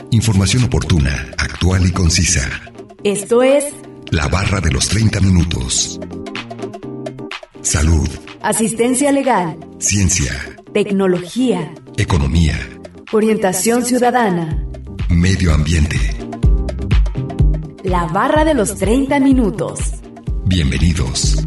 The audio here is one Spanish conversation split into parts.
Información oportuna, actual y concisa. Esto es La Barra de los 30 minutos. Salud. Asistencia legal. Ciencia. Tecnología. Economía. Orientación ciudadana. Medio ambiente. La Barra de los 30 minutos. Bienvenidos.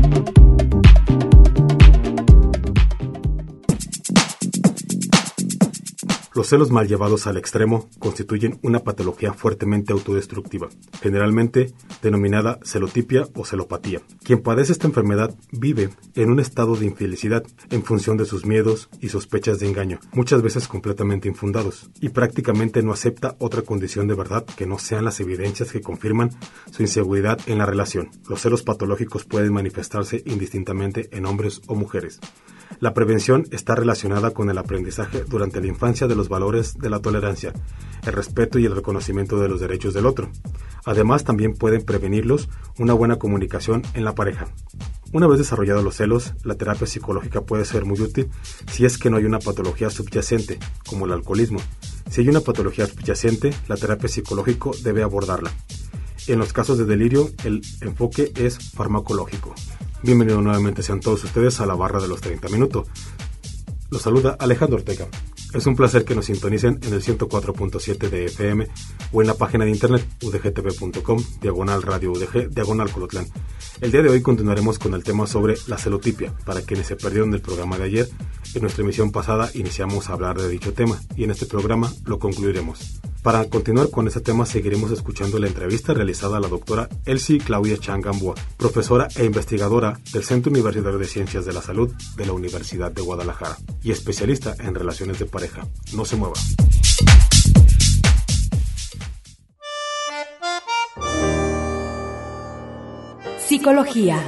Los celos mal llevados al extremo constituyen una patología fuertemente autodestructiva, generalmente denominada celotipia o celopatía. Quien padece esta enfermedad vive en un estado de infelicidad en función de sus miedos y sospechas de engaño, muchas veces completamente infundados, y prácticamente no acepta otra condición de verdad que no sean las evidencias que confirman su inseguridad en la relación. Los celos patológicos pueden manifestarse indistintamente en hombres o mujeres. La prevención está relacionada con el aprendizaje durante la infancia de los valores de la tolerancia, el respeto y el reconocimiento de los derechos del otro. Además, también pueden prevenirlos una buena comunicación en la pareja. Una vez desarrollados los celos, la terapia psicológica puede ser muy útil si es que no hay una patología subyacente, como el alcoholismo. Si hay una patología subyacente, la terapia psicológica debe abordarla. En los casos de delirio, el enfoque es farmacológico. Bienvenidos nuevamente sean todos ustedes a la Barra de los 30 minutos. Los saluda Alejandro Ortega. Es un placer que nos sintonicen en el 104.7 de FM o en la página de internet udgtv.com, /radio UDG, /Colotlán. El día de hoy continuaremos con el tema sobre la celotipia. Para quienes se perdieron del programa de ayer, en nuestra emisión pasada iniciamos a hablar de dicho tema y en este programa lo concluiremos. Para continuar con este tema seguiremos escuchando la entrevista realizada a la doctora Elsie Claudia Chang Gamboa, profesora e investigadora del Centro Universitario de Ciencias de la Salud de la Universidad de Guadalajara y especialista en relaciones de pareja. No se mueva. Psicología.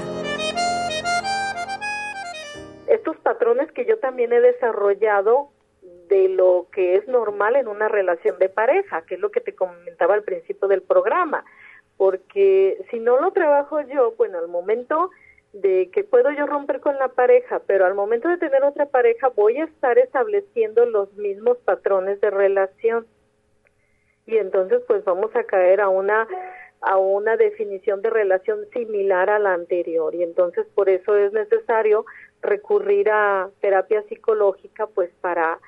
Estos patrones que yo también he desarrollado de lo que es normal en una relación de pareja, que es lo que te comentaba al principio del programa, porque si no lo trabajo yo, bueno, al momento de que puedo yo romper con la pareja, pero al momento de tener otra pareja voy a estar estableciendo los mismos patrones de relación, y entonces pues vamos a caer a una definición de relación similar a la anterior, y entonces por eso es necesario recurrir a terapia psicológica pues para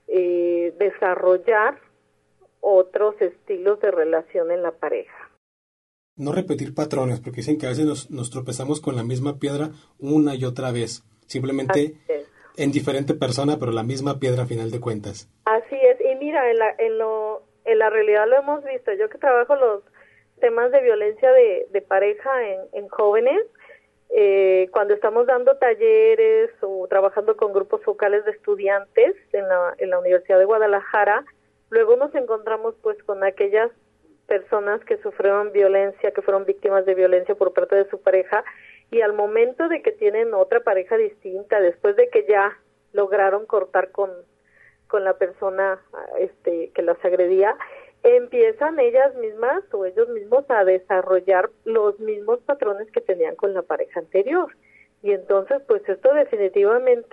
desarrollar otros estilos de relación en la pareja. No repetir patrones, porque dicen que a veces nos tropezamos con la misma piedra una y otra vez, simplemente en diferente persona, pero la misma piedra a final de cuentas. Así es, y mira, en la realidad lo hemos visto. Yo que trabajo los temas de violencia de pareja en jóvenes, cuando estamos dando talleres o trabajando con grupos focales de estudiantes en la Universidad de Guadalajara, luego nos encontramos pues con aquellas personas que sufrieron violencia, que fueron víctimas de violencia por parte de su pareja, y al momento de que tienen otra pareja distinta, después de que ya lograron cortar con la persona que las agredía, empiezan ellas mismas o ellos mismos a desarrollar los mismos patrones que tenían con la pareja anterior. Y entonces, pues esto definitivamente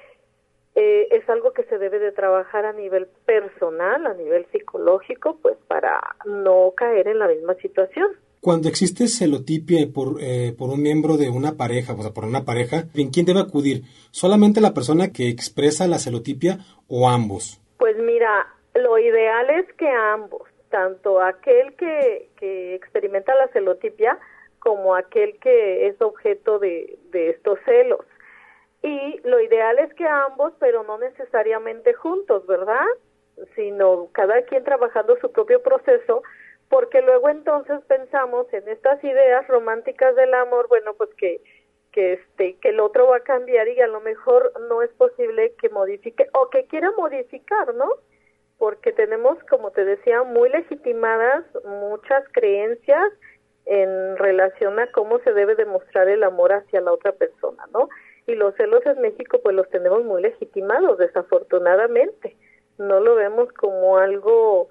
es algo que se debe de trabajar a nivel personal, a nivel psicológico, pues para no caer en la misma situación. Cuando existe celotipia por un miembro de una pareja, o sea, por una pareja, ¿en quién debe acudir? ¿Solamente la persona que expresa la celotipia o ambos? Pues mira, lo ideal es que ambos, tanto aquel que experimenta la celotipia como aquel que es objeto de estos celos. Y lo ideal es que ambos, pero no necesariamente juntos, ¿verdad? Sino cada quien trabajando su propio proceso, porque luego entonces pensamos en estas ideas románticas del amor, bueno, pues que el otro va a cambiar y a lo mejor no es posible que modifique o que quiera modificar, ¿no? Porque tenemos, como te decía, muy legitimadas muchas creencias en relación a cómo se debe demostrar el amor hacia la otra persona, ¿no? Y los celos en México pues los tenemos muy legitimados, desafortunadamente. No lo vemos como algo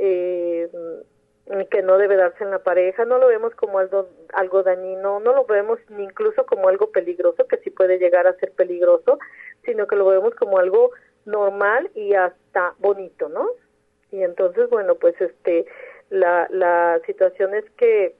que no debe darse en la pareja, no lo vemos como algo dañino, no lo vemos ni incluso como algo peligroso, que sí puede llegar a ser peligroso, sino que lo vemos como algo normal y hasta bonito, ¿no? Y entonces, bueno, pues la situación es que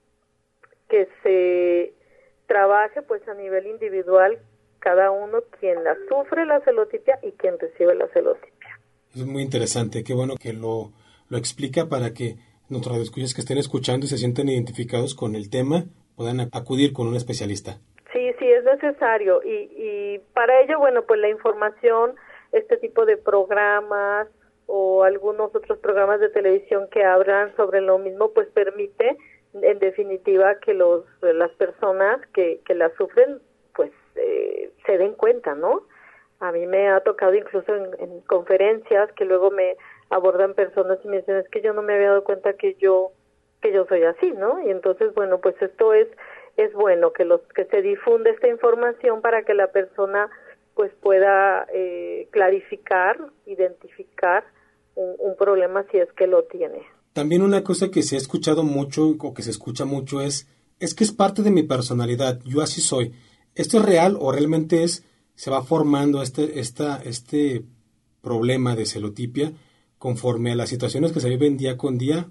se trabaje pues a nivel individual cada uno quien la sufre la celotipia y quien recibe la celotipia. Es muy interesante, qué bueno que lo explica para que nuestros radioescuchas que estén escuchando y se sientan identificados con el tema puedan acudir con un especialista. Sí, es necesario y para ello, bueno, pues la información, este tipo de programas o algunos otros programas de televisión que hablan sobre lo mismo, pues permite en definitiva que las personas que la sufren pues se den cuenta, ¿no? A mí me ha tocado incluso en conferencias que luego me abordan personas y me dicen, es que yo no me había dado cuenta que yo soy así, ¿no? Y entonces, bueno, pues esto es bueno que se difunde esta información para que la persona pues pueda clarificar, identificar un problema si es que lo tiene. También una cosa que se ha escuchado mucho o que se escucha mucho es que es parte de mi personalidad, yo así soy. ¿Esto es real o realmente se va formando este problema de celotipia conforme a las situaciones que se viven día con día?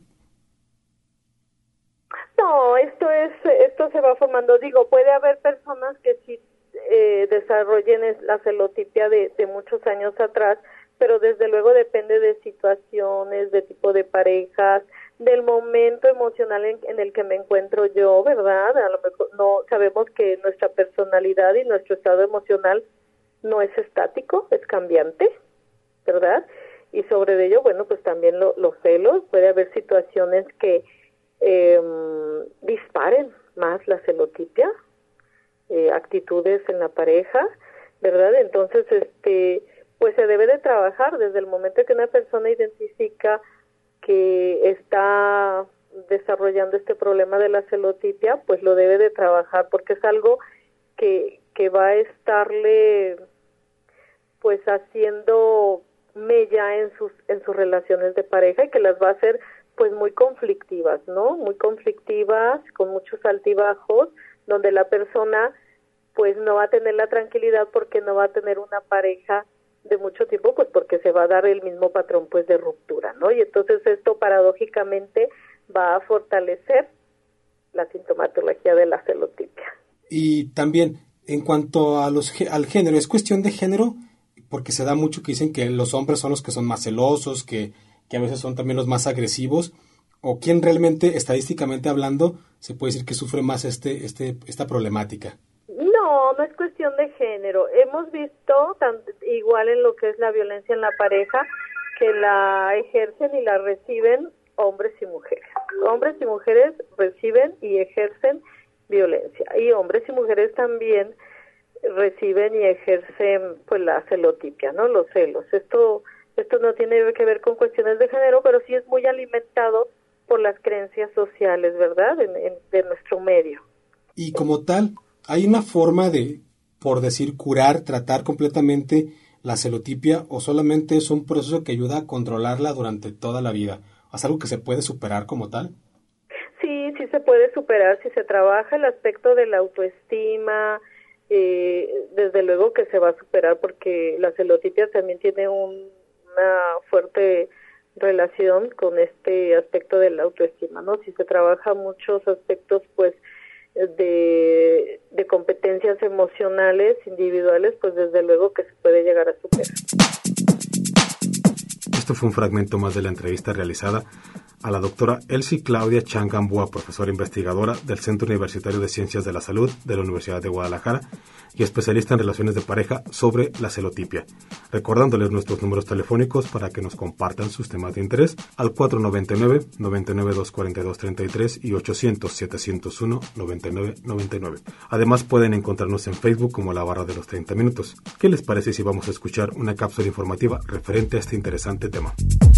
No, esto se va formando. Digo, puede haber personas que sí desarrollen la celotipia de muchos años atrás, pero desde luego depende de situaciones, de tipo de parejas, del momento emocional en el que me encuentro yo, ¿verdad? A lo mejor no sabemos que nuestra personalidad y nuestro estado emocional no es estático, es cambiante, ¿verdad? Y sobre ello, bueno, pues también los celos, puede haber situaciones que disparen más la celotipia, actitudes en la pareja, ¿verdad? Entonces, pues se debe de trabajar desde el momento que una persona identifica que está desarrollando este problema de la celotipia, pues lo debe de trabajar porque es algo que va a estarle pues haciendo mella en sus relaciones de pareja y que las va a hacer pues muy conflictivas, ¿no? Muy conflictivas, con muchos altibajos, donde la persona pues no va a tener la tranquilidad porque no va a tener una pareja de mucho tiempo, pues porque se va a dar el mismo patrón pues de ruptura, ¿no? Y entonces esto paradójicamente va a fortalecer la sintomatología de la celotipia. Y también en cuanto a al género, ¿es cuestión de género? Porque se da mucho que dicen que los hombres son los que son más celosos, que a veces son también los más agresivos, o quién realmente, estadísticamente hablando, se puede decir que sufre más esta problemática. No es cuestión de género. Hemos visto, igual en lo que es la violencia en la pareja, que la ejercen y la reciben hombres y mujeres. Hombres y mujeres reciben y ejercen violencia. Y hombres y mujeres también reciben y ejercen pues la celotipia, ¿no? Los celos. Esto no tiene que ver con cuestiones de género, pero sí es muy alimentado por las creencias sociales, ¿verdad? De nuestro medio. Y como tal, ¿hay una forma de, por decir, curar, tratar completamente la celotipia o solamente es un proceso que ayuda a controlarla durante toda la vida? ¿Es algo que se puede superar como tal? Sí se puede superar si se trabaja el aspecto de la autoestima, desde luego que se va a superar porque la celotipia también tiene una fuerte relación con este aspecto de la autoestima, ¿no? Si se trabaja muchos aspectos, pues, de competencias emocionales individuales, pues desde luego que se puede llegar a superar. Esto fue un fragmento más de la entrevista realizada a la doctora Elsie Claudia Chang Gamboa, profesora investigadora del Centro Universitario de Ciencias de la Salud de la Universidad de Guadalajara y especialista en relaciones de pareja sobre la celotipia. Recordándoles nuestros números telefónicos para que nos compartan sus temas de interés al 499-99-242-33 y 800-701-9999. Además pueden encontrarnos en Facebook como La Barra de los 30 Minutos. ¿Qué les parece si vamos a escuchar una cápsula informativa referente a este interesante tema?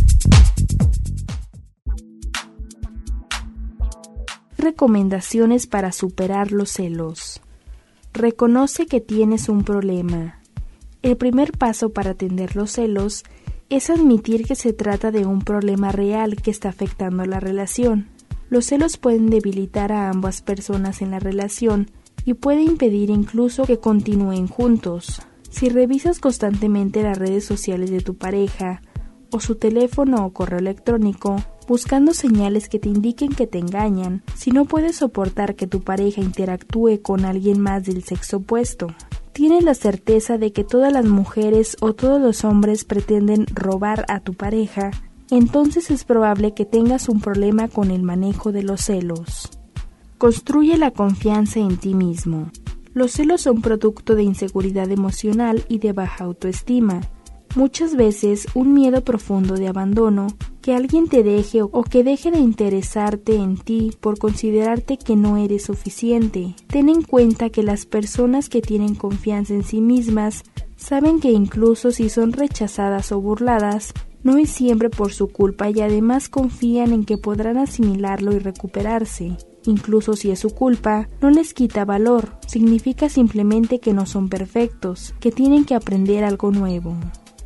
Recomendaciones para superar los celos. Reconoce que tienes un problema. El primer paso para atender los celos es admitir que se trata de un problema real que está afectando a la relación. Los celos pueden debilitar a ambas personas en la relación y puede impedir incluso que continúen juntos. Si revisas constantemente las redes sociales de tu pareja o su teléfono o correo electrónico, buscando señales que te indiquen que te engañan, si no puedes soportar que tu pareja interactúe con alguien más del sexo opuesto. Tienes la certeza de que todas las mujeres o todos los hombres pretenden robar a tu pareja, entonces es probable que tengas un problema con el manejo de los celos. Construye la confianza en ti mismo. Los celos son producto de inseguridad emocional y de baja autoestima. Muchas veces un miedo profundo de abandono, que alguien te deje o que deje de interesarte en ti por considerarte que no eres suficiente. Ten en cuenta que las personas que tienen confianza en sí mismas saben que incluso si son rechazadas o burladas, no es siempre por su culpa y además confían en que podrán asimilarlo y recuperarse. Incluso si es su culpa, no les quita valor, significa simplemente que no son perfectos, que tienen que aprender algo nuevo.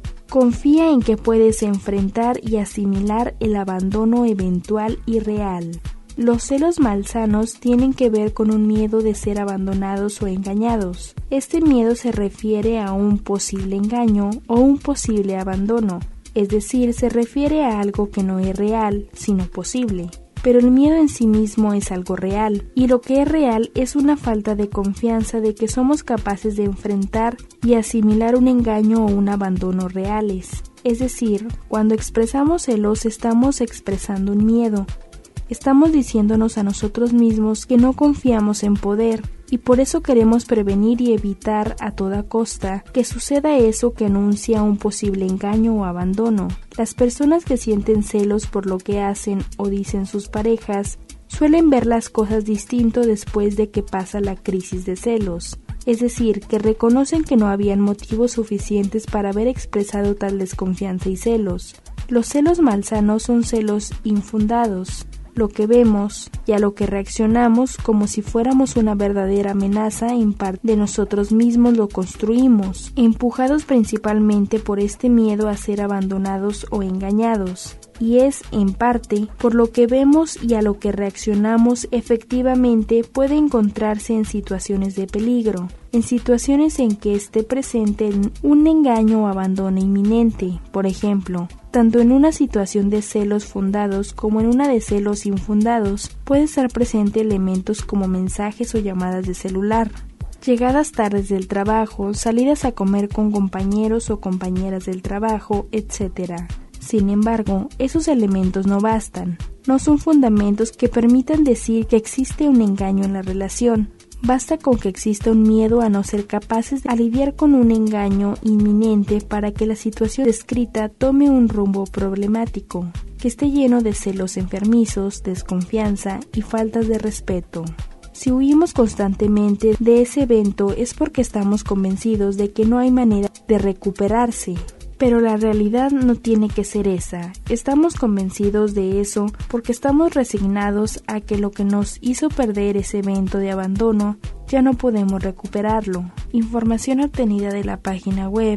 Confía en que puedes enfrentar y asimilar el abandono eventual y real. Los celos malsanos tienen que ver con un miedo de ser abandonados o engañados. Este miedo se refiere a un posible engaño o un posible abandono, es decir, se refiere a algo que no es real, sino posible. Pero el miedo en sí mismo es algo real, y lo que es real es una falta de confianza de que somos capaces de enfrentar y asimilar un engaño o un abandono reales. Es decir, cuando expresamos celos estamos expresando un miedo. Estamos diciéndonos a nosotros mismos que no confiamos en poder, y por eso queremos prevenir y evitar a toda costa que suceda eso que anuncia un posible engaño o abandono. Las personas que sienten celos por lo que hacen o dicen sus parejas suelen ver las cosas distinto después de que pasa la crisis de celos. Es decir, que reconocen que no habían motivos suficientes para haber expresado tal desconfianza y celos. Los celos malsanos son celos infundados. Lo que vemos y a lo que reaccionamos como si fuéramos una verdadera amenaza en parte de nosotros mismos lo construimos, empujados principalmente por este miedo a ser abandonados o engañados. Y es, en parte, por lo que vemos y a lo que reaccionamos efectivamente puede encontrarse en situaciones de peligro, en situaciones en que esté presente un engaño o abandono inminente, por ejemplo. Tanto en una situación de celos fundados como en una de celos infundados, puede estar presente elementos como mensajes o llamadas de celular, llegadas tardes del trabajo, salidas a comer con compañeros o compañeras del trabajo, etc. Sin embargo, esos elementos no bastan, no son fundamentos que permitan decir que existe un engaño en la relación. Basta con que exista un miedo a no ser capaces de lidiar con un engaño inminente para que la situación descrita tome un rumbo problemático, que esté lleno de celos enfermizos, desconfianza y faltas de respeto. Si huimos constantemente de ese evento es porque estamos convencidos de que no hay manera de recuperarse. Pero la realidad no tiene que ser esa. Estamos convencidos de eso porque estamos resignados a que lo que nos hizo perder ese evento de abandono ya no podemos recuperarlo. Información obtenida de la página web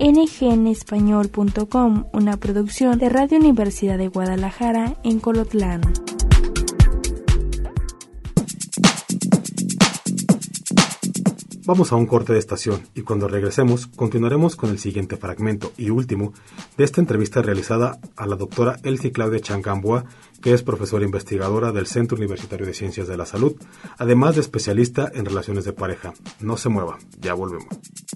ngnespañol.com, una producción de Radio Universidad de Guadalajara en Colotlán. Vamos a un corte de estación y cuando regresemos continuaremos con el siguiente fragmento y último de esta entrevista realizada a la doctora Elsie Claudia Chan Gamboa, que es profesora investigadora del Centro Universitario de Ciencias de la Salud, además de especialista en relaciones de pareja. No se mueva, ya volvemos.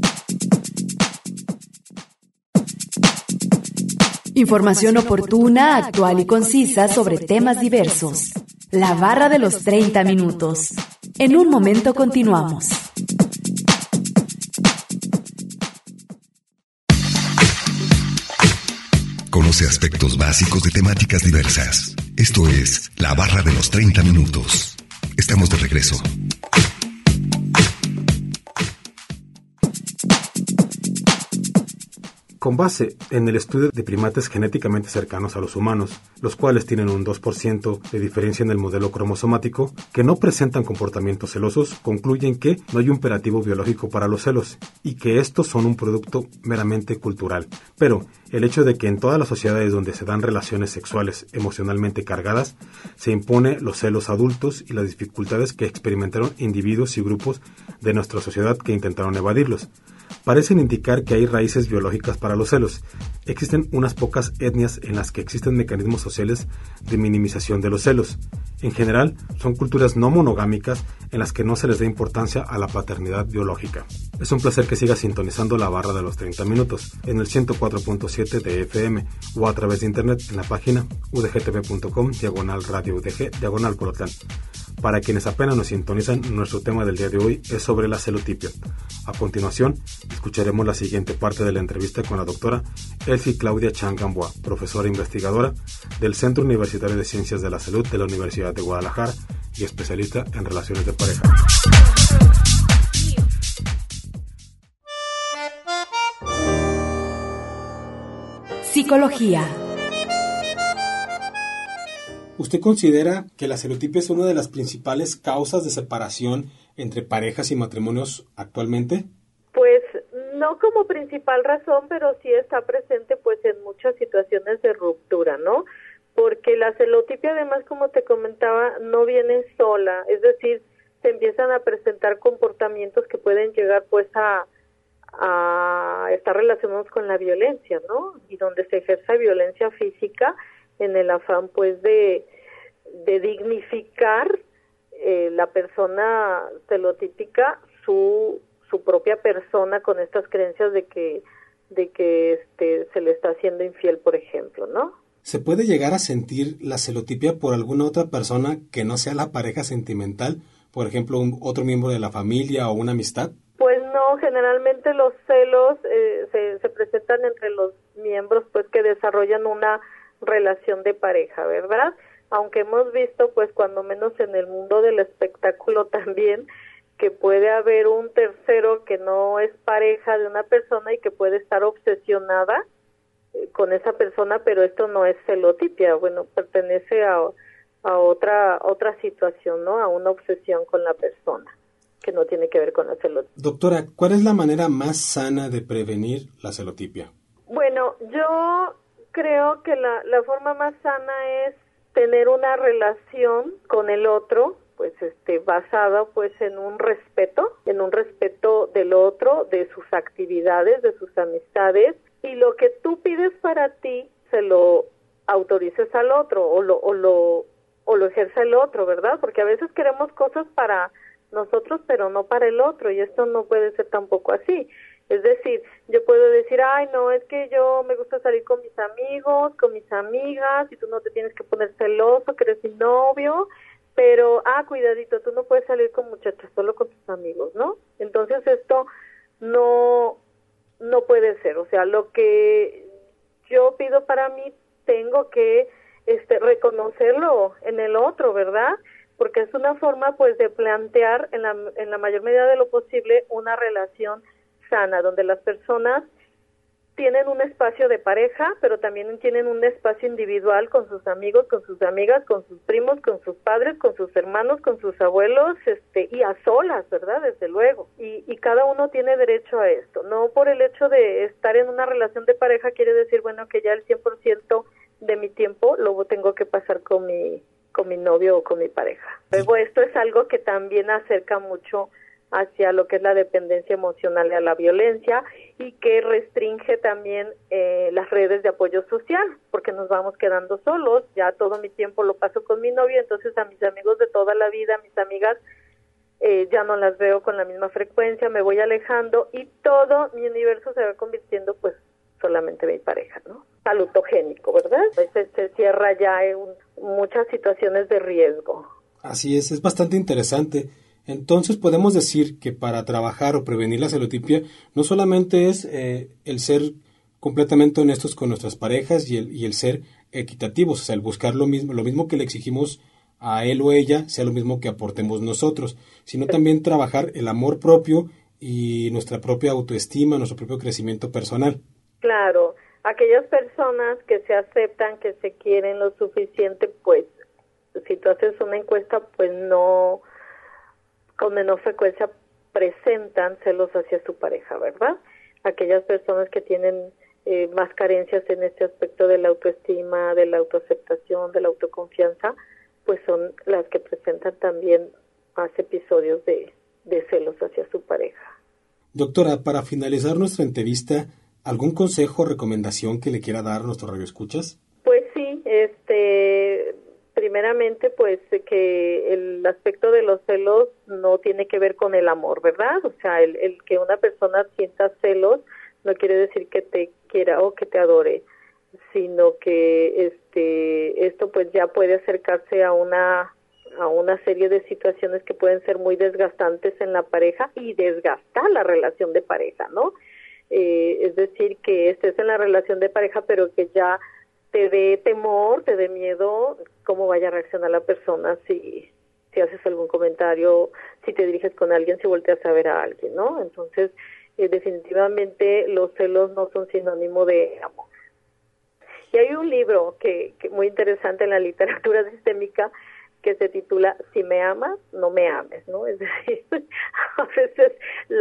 Información oportuna, actual y concisa sobre temas diversos. La barra de los 30 minutos. En un momento continuamos. Conoce aspectos básicos de temáticas diversas. Esto es La Barra de los 30 minutos. Estamos de regreso. Con base en el estudio de primates genéticamente cercanos a los humanos, los cuales tienen un 2% de diferencia en el modelo cromosomático, que no presentan comportamientos celosos, concluyen que no hay un imperativo biológico para los celos y que estos son un producto meramente cultural. Pero el hecho de que en todas las sociedades donde se dan relaciones sexuales emocionalmente cargadas, se impone los celos adultos y las dificultades que experimentaron individuos y grupos de nuestra sociedad que intentaron evadirlos. parecen indicar que hay raíces biológicas para los celos. Existen unas pocas etnias en las que existen mecanismos sociales de minimización de los celos. En general, son culturas no monogámicas en las que no se les da importancia a la paternidad biológica. Es un placer que sigas sintonizando la barra de los 30 minutos en el 104.7 de FM o a través de internet en la página udgtv.com/radio udg/Colotlán. Para quienes apenas nos sintonizan, nuestro tema del día de hoy es sobre la celotipia. A continuación, escucharemos la siguiente parte de la entrevista con la doctora Elsie Claudia Chan Gamboa, profesora investigadora del Centro Universitario de Ciencias de la Salud de la Universidad de Guadalajara y especialista en relaciones de pareja. Psicología. ¿Usted considera que la celotipia es una de las principales causas de separación entre parejas y matrimonios actualmente? Pues no como principal razón, pero sí está presente pues en muchas situaciones de ruptura, ¿no? Porque la celotipia además, como te comentaba, no viene sola, es decir, se empiezan a presentar comportamientos que pueden llegar pues a estar relacionados con la violencia, ¿no? Y donde se ejerce violencia física en el afán pues de dignificar la persona celotípica, su propia persona, con estas creencias de que se le está haciendo infiel, por ejemplo, ¿no? ¿Se puede llegar a sentir la celotipia por alguna otra persona que no sea la pareja sentimental? Por ejemplo, otro miembro de la familia o una amistad. Pues no, generalmente los celos se presentan entre los miembros pues que desarrollan una relación de pareja, ¿verdad? Aunque hemos visto pues cuando menos en el mundo del espectáculo también que puede haber un tercero que no es pareja de una persona y que puede estar obsesionada con esa persona, pero esto no es celotipia, bueno, pertenece a otra situación, ¿no? A una obsesión con la persona que no tiene que ver con la celotipia. Doctora, ¿cuál es la manera más sana de prevenir la celotipia? Bueno, yo creo que la forma más sana es tener una relación con el otro, pues basada pues en un respeto del otro, de sus actividades, de sus amistades, y lo que tú pides para ti se lo autorices al otro o lo ejerce el otro, ¿verdad? Porque a veces queremos cosas para nosotros, pero no para el otro, y esto no puede ser tampoco así. Es decir, yo puedo decir, ay, no, es que yo me gusta salir con mis amigos, con mis amigas, y tú no te tienes que poner celoso, que eres mi novio, pero, cuidadito, tú no puedes salir con muchachas, solo con tus amigos, ¿no? Entonces esto no puede ser, o sea, lo que yo pido para mí, tengo que reconocerlo en el otro, ¿verdad? Porque es una forma, pues, de plantear en la mayor medida de lo posible una relación sana, donde las personas tienen un espacio de pareja, pero también tienen un espacio individual con sus amigos, con sus amigas, con sus primos, con sus padres, con sus hermanos, con sus abuelos, y a solas, ¿verdad? Desde luego. Y cada uno tiene derecho a esto. No por el hecho de estar en una relación de pareja quiere decir, bueno, que ya el 100% de mi tiempo lo tengo que pasar con mi novio o con mi pareja. Luego esto es algo que también acerca mucho hacia lo que es la dependencia emocional y a la violencia, y que restringe también las redes de apoyo social, porque nos vamos quedando solos, ya todo mi tiempo lo paso con mi novio, entonces a mis amigos de toda la vida, a mis amigas, ya no las veo con la misma frecuencia, me voy alejando, y todo mi universo se va convirtiendo pues solamente mi pareja, ¿no? Salutogénico, ¿verdad? Se cierra ya en muchas situaciones de riesgo. Así es bastante interesante. Entonces podemos decir que para trabajar o prevenir la celotipia no solamente es el ser completamente honestos con nuestras parejas y el ser equitativos, o sea, el buscar lo mismo que le exigimos a él o ella sea lo mismo que aportemos nosotros, sino también trabajar el amor propio y nuestra propia autoestima, nuestro propio crecimiento personal. Claro, aquellas personas que se aceptan, que se quieren lo suficiente, pues si tú haces una encuesta, pues no, con menor frecuencia presentan celos hacia su pareja, ¿verdad? Aquellas personas que tienen más carencias en este aspecto de la autoestima, de la autoaceptación, de la autoconfianza, pues son las que presentan también más episodios de celos hacia su pareja. Doctora, para finalizar nuestra entrevista, ¿algún consejo o recomendación que le quiera dar a nuestros radioescuchas? Pues sí, primeramente, pues que el aspecto de los celos no tiene que ver con el amor, ¿verdad? O sea, el que una persona sienta celos no quiere decir que te quiera o que te adore, sino que esto pues ya puede acercarse a una serie de situaciones que pueden ser muy desgastantes en la pareja y desgastar la relación de pareja, ¿no? Es decir, que estés en la relación de pareja, pero que ya te dé temor, te dé miedo cómo vaya a reaccionar la persona si haces algún comentario, si te diriges con alguien, si volteas a ver a alguien, ¿no? Entonces, definitivamente los celos no son sinónimo de amor. Y hay un libro que muy interesante en la literatura sistémica que se titula Si me amas, no me ames, ¿no? Es decir, a veces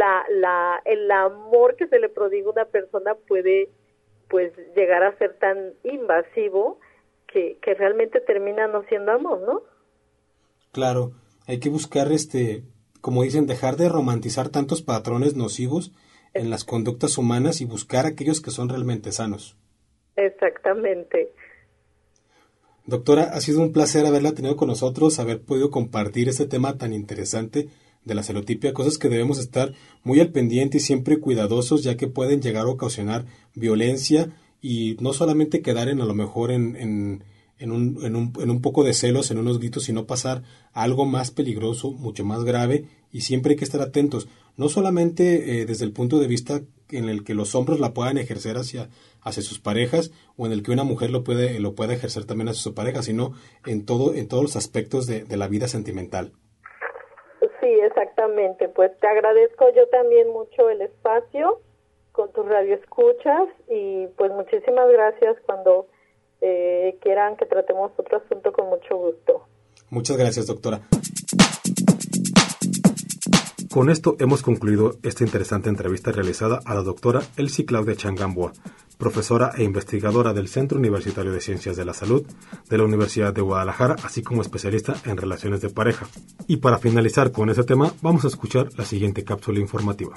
el amor que se le prodiga a una persona puede pues llegar a ser tan invasivo que realmente termina no siendo amor, ¿no? Claro, hay que buscar, como dicen, dejar de romantizar tantos patrones nocivos en las conductas humanas y buscar aquellos que son realmente sanos. Exactamente. Doctora, ha sido un placer haberla tenido con nosotros, haber podido compartir este tema tan interesante de la celotipia, cosas que debemos estar muy al pendiente y siempre cuidadosos, ya que pueden llegar a ocasionar violencia y no solamente quedar a lo mejor en un poco de celos, en unos gritos, sino pasar a algo más peligroso, mucho más grave, y siempre hay que estar atentos, no solamente desde el punto de vista en el que los hombres la puedan ejercer hacia sus parejas, o en el que una mujer lo puede ejercer también hacia su pareja, sino en todos los aspectos de la vida sentimental. Sí, exactamente. Pues te agradezco yo también mucho el espacio con tus radioescuchas y pues muchísimas gracias. Cuando quieran que tratemos otro asunto, con mucho gusto. Muchas gracias, doctora. Con esto hemos concluido esta interesante entrevista realizada a la doctora Elsie Claudia Chang Gamboa, profesora e investigadora del Centro Universitario de Ciencias de la Salud de la Universidad de Guadalajara, así como especialista en relaciones de pareja. Y para finalizar con ese tema, vamos a escuchar la siguiente cápsula informativa.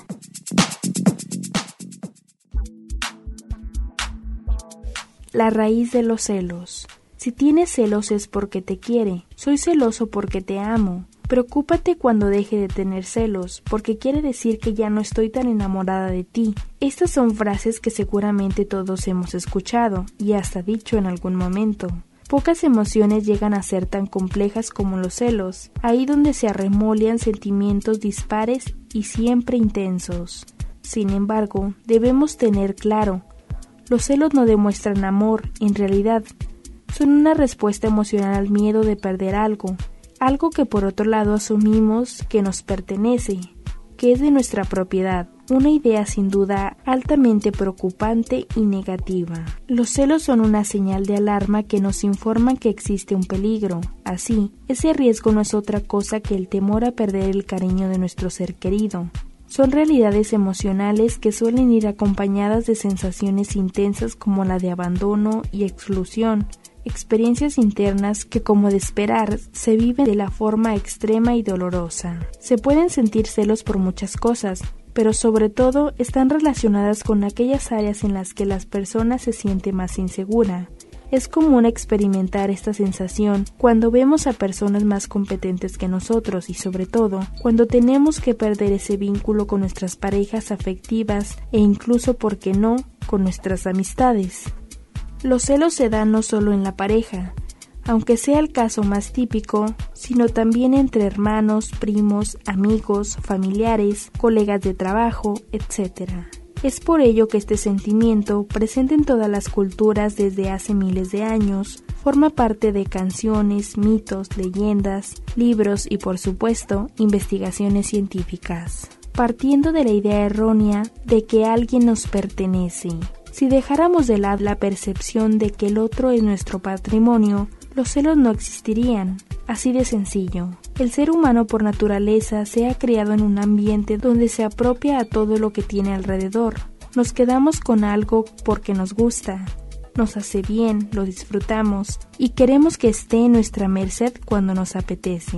La raíz de los celos. Si tienes celos es porque te quiere. Soy celoso porque te amo. Preocúpate cuando deje de tener celos, porque quiere decir que ya no estoy tan enamorada de ti. Estas son frases que seguramente todos hemos escuchado y hasta dicho en algún momento. Pocas emociones llegan a ser tan complejas como los celos, ahí donde se arremolean sentimientos dispares y siempre intensos. Sin embargo, debemos tener claro, los celos no demuestran amor, en realidad, son una respuesta emocional al miedo de perder algo que por otro lado asumimos que nos pertenece, que es de nuestra propiedad, una idea sin duda altamente preocupante y negativa. Los celos son una señal de alarma que nos informan que existe un peligro. Así, ese riesgo no es otra cosa que el temor a perder el cariño de nuestro ser querido. Son realidades emocionales que suelen ir acompañadas de sensaciones intensas como la de abandono y exclusión, experiencias internas que, como de esperar, se viven de la forma extrema y dolorosa. Se pueden sentir celos por muchas cosas, pero sobre todo están relacionadas con aquellas áreas en las que las personas se sienten más inseguras. Es común experimentar esta sensación cuando vemos a personas más competentes que nosotros y sobre todo cuando tenemos que perder ese vínculo con nuestras parejas afectivas e incluso, ¿por qué no?, con nuestras amistades. Los celos se dan no solo en la pareja, aunque sea el caso más típico, sino también entre hermanos, primos, amigos, familiares, colegas de trabajo, etc. Es por ello que este sentimiento, presente en todas las culturas desde hace miles de años, forma parte de canciones, mitos, leyendas, libros y, por supuesto, investigaciones científicas, partiendo de la idea errónea de que alguien nos pertenece. Si dejáramos de lado la percepción de que el otro es nuestro patrimonio, los celos no existirían. Así de sencillo. El ser humano por naturaleza se ha criado en un ambiente donde se apropia a todo lo que tiene alrededor. Nos quedamos con algo porque nos gusta, nos hace bien, lo disfrutamos y queremos que esté en nuestra merced cuando nos apetece.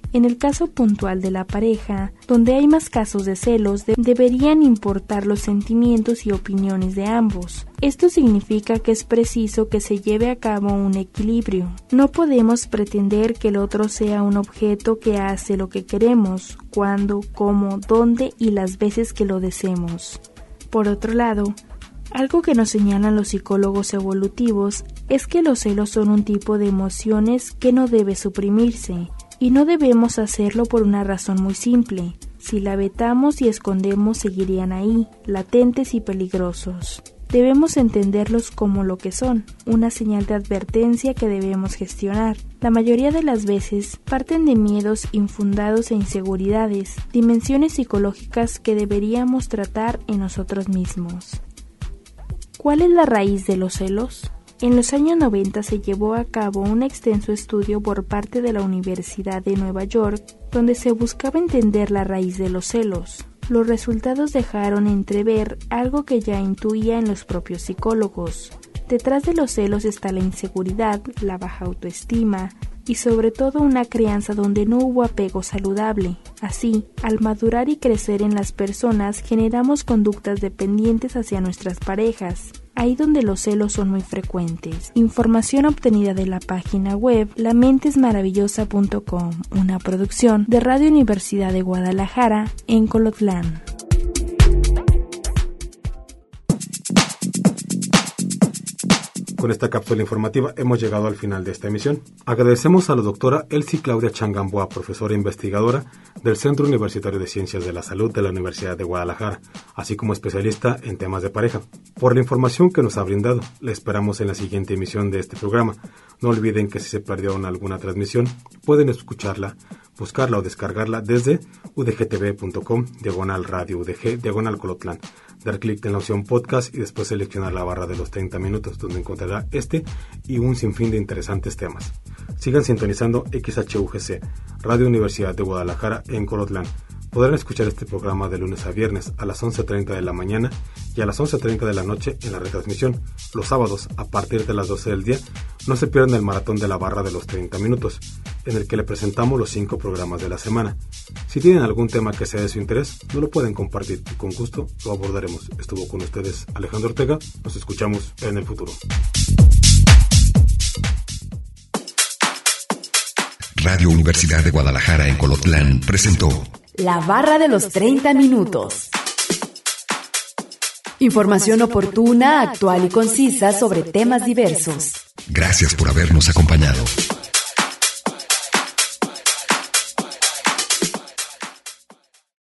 En el caso puntual de la pareja, donde hay más casos de celos, deberían importar los sentimientos y opiniones de ambos. Esto significa que es preciso que se lleve a cabo un equilibrio. No podemos pretender que el otro sea un objeto que hace lo que queremos, cuándo, cómo, dónde y las veces que lo deseemos. Por otro lado, algo que nos señalan los psicólogos evolutivos es que los celos son un tipo de emociones que no debe suprimirse. Y no debemos hacerlo por una razón muy simple. Si la vetamos y escondemos, seguirían ahí, latentes y peligrosos. Debemos entenderlos como lo que son, una señal de advertencia que debemos gestionar. La mayoría de las veces parten de miedos infundados e inseguridades, dimensiones psicológicas que deberíamos tratar en nosotros mismos. ¿Cuál es la raíz de los celos? En los años 90 se llevó a cabo un extenso estudio por parte de la Universidad de Nueva York, donde se buscaba entender la raíz de los celos. Los resultados dejaron entrever algo que ya intuían los propios psicólogos. Detrás de los celos está la inseguridad, la baja autoestima y sobre todo una crianza donde no hubo apego saludable. Así, al madurar y crecer en las personas, generamos conductas dependientes hacia nuestras parejas. Ahí donde los celos son muy frecuentes. Información obtenida de la página web lamentesmaravillosa.com, una producción de Radio Universidad de Guadalajara en Colotlán. Con esta cápsula informativa hemos llegado al final de esta emisión. Agradecemos a la doctora Elsie Claudia Chang Gamboa, profesora e investigadora del Centro Universitario de Ciencias de la Salud de la Universidad de Guadalajara, así como especialista en temas de pareja, por la información que nos ha brindado. La esperamos en la siguiente emisión de este programa. No olviden que si se perdieron alguna transmisión, pueden escucharla, buscarla o descargarla desde udgtv.com/radio udg/Colotlán. Dar clic en la opción podcast y después seleccionar la barra de los 30 minutos, donde encontrará este y un sinfín de interesantes temas. Sigan sintonizando XHUGC, Radio Universidad de Guadalajara en Colotlán. Podrán escuchar este programa de lunes a viernes a las 11:30 de la mañana y a las 11:30 de la noche en la retransmisión. Los sábados, a partir de las 12 del día, no se pierdan el maratón de la barra de los 30 minutos, en el que le presentamos los 5 programas de la semana. Si tienen algún tema que sea de su interés, no lo pueden compartir y con gusto lo abordaremos. Estuvo con ustedes Alejandro Ortega. Nos escuchamos en el futuro. Radio Universidad de Guadalajara en Colotlán presentó La barra de los 30 minutos. Información oportuna, actual y concisa sobre temas diversos. Gracias por habernos acompañado.